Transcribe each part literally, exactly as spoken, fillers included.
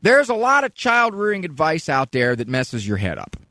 There's a lot of child-rearing advice out there that messes your head up.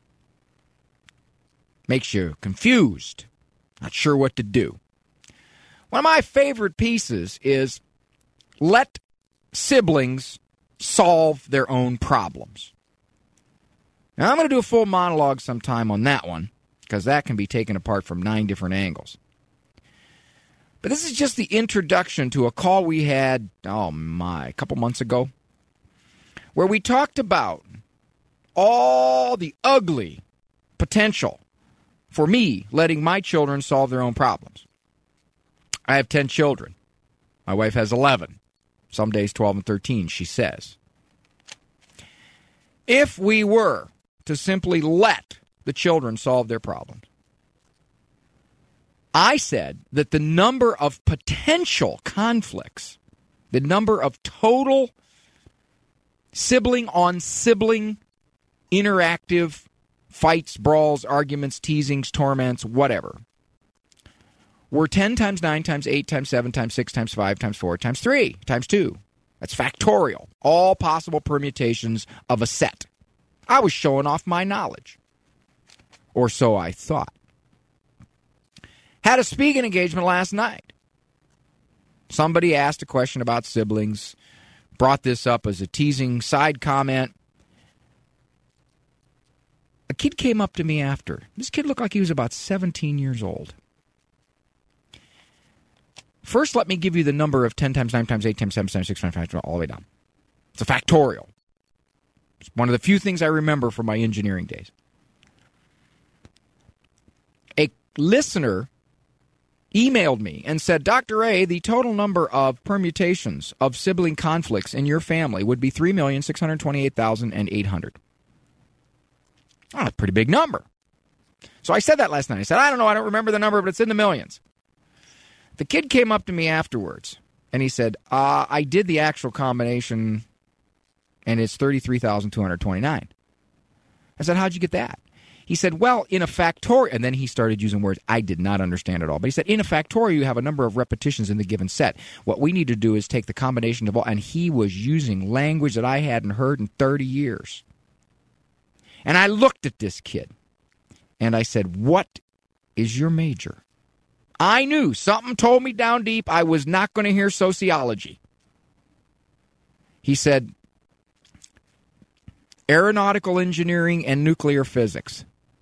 Makes you confused, not sure what to do. One of my favorite pieces is let siblings solve their own problems. Now, I'm going to do a full monologue sometime on that one, because that can be taken apart from nine different angles. But this is just the introduction to a call we had, oh my, a couple months ago, where we talked about all the ugly potential for me letting my children solve their own problems. I have ten children. My wife has eleven. Some days twelve and thirteen, she says. If we were to simply let the children solve their problems, I said that the number of potential conflicts, the number of total sibling-on-sibling interactive fights, brawls, arguments, teasings, torments, whatever, were ten times nine times eight times seven times six times five times four times three times two. That's factorial. All possible permutations of a set. I was showing off my knowledge. Or so I thought. Had a speaking engagement last night. Somebody asked a question about siblings, brought this up as a teasing side comment. A kid came up to me after. This kid looked like he was about seventeen years old. First, let me give you the number of ten times nine times eight times seven times six times five, all the way down. It's a factorial. It's one of the few things I remember from my engineering days. A listener emailed me and said, Doctor A, the total number of permutations of sibling conflicts in your family would be three million six hundred twenty-eight thousand eight hundred. Oh, that's a pretty big number. So I said that last night. I said, I don't know, I don't remember the number, but it's in the millions. The kid came up to me afterwards, and he said, uh, I did the actual combination, and it's thirty-three thousand two hundred twenty-nine. I said, how'd you get that? He said, well, in a factorial, and then he started using words I did not understand at all. But he said, in a factorial, you have a number of repetitions in the given set. What we need to do is take the combination of all, and he was using language that I hadn't heard in thirty years. And I looked at this kid, and I said, what is your major? I knew, something told me down deep, I was not going to hear sociology. He said, aeronautical engineering and nuclear physics.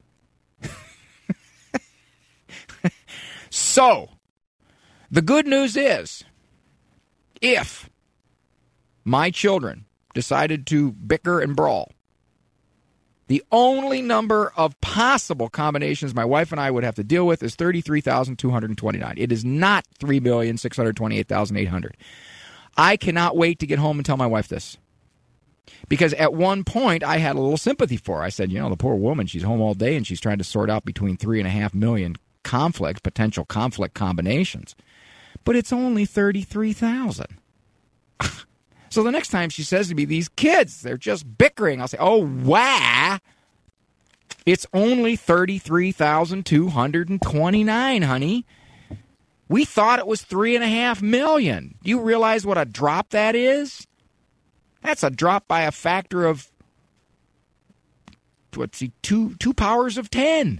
So, the good news is, if my children decided to bicker and brawl, the only number of possible combinations my wife and I would have to deal with is thirty-three thousand two hundred twenty-nine. It is not three million six hundred twenty-eight thousand eight hundred. I cannot wait to get home and tell my wife this. Because at one point, I had a little sympathy for her. I said, you know, the poor woman, she's home all day and she's trying to sort out between three and a half million conflicts, potential conflict combinations. But it's only thirty-three thousand. So the next time she says to me, these kids, they're just bickering, I'll say, oh, wow. It's only thirty-three thousand two hundred twenty-nine, honey. We thought it was three and a half million. Do you realize what a drop that is? That's a drop by a factor of, let's see, two, two powers of ten.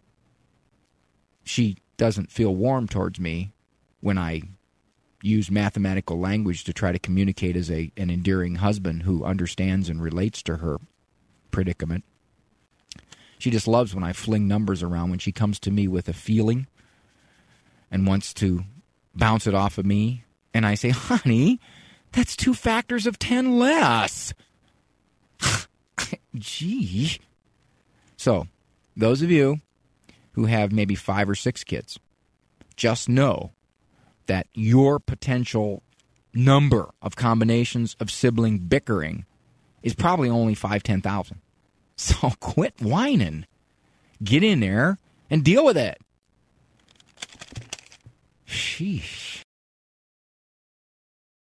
She doesn't feel warm towards me when I use mathematical language to try to communicate as a an endearing husband who understands and relates to her predicament. She just loves when I fling numbers around, when she comes to me with a feeling and wants to bounce it off of me. And I say, honey, that's two factors of ten less. Gee. So, those of you who have maybe five or six kids, just know that your potential number of combinations of sibling bickering is probably only five, ten thousand. So quit whining. Get in there and deal with it. Sheesh.